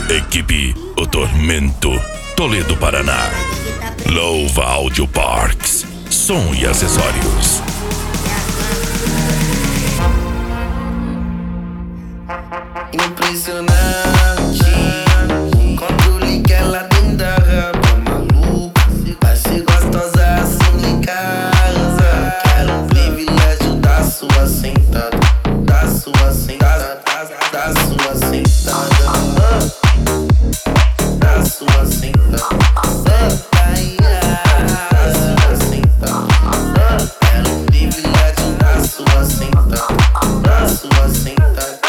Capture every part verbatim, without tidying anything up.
Equipe O Tormento, Toledo, Paraná. Louva Audio Parks, som e acessórios. Impressionante, controle que ela tem da raba maluca. Vai ser gostosa assim em casa. Quero o privilégio da sua sentada, da sua sentada, da sua sentada, da sua sentada, da sua sentada. Quero o privilégio da sua sentada, da sua sentada.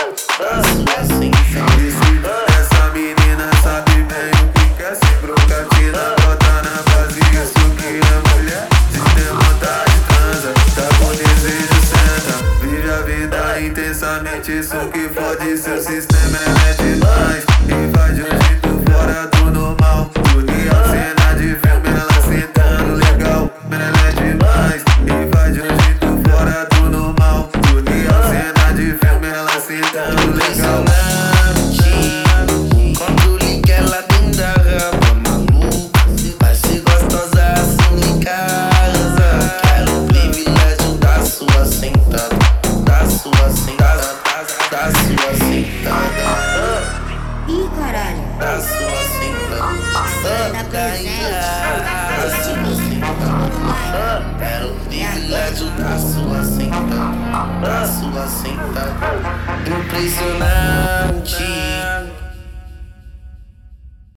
Essa menina sabe bem o que quer, sem brocatina, bota na base, isso que é mulher. Se tem vontade, transa, tá com desejo, senta. Vive a vida intensamente, isso que fode seu sistema, ela é demais. E faz de um jeito fora do normal. Porque a cena de filme, ela sentando legal, ela é demais. E faz de um jeito fora do normal. Porque a cena de filme, ela sentando legal. Controle que ela tem da raba maluca. Vai ser gostosa assim em casa. Quero o privilégio da sua sentada, da sua sentada, da sua sentada. Ih, caralho. Da sua sentada, Tá presente. da sua sentada. Quero o privilégio da sua sentada, da sua sentada. Impressionante.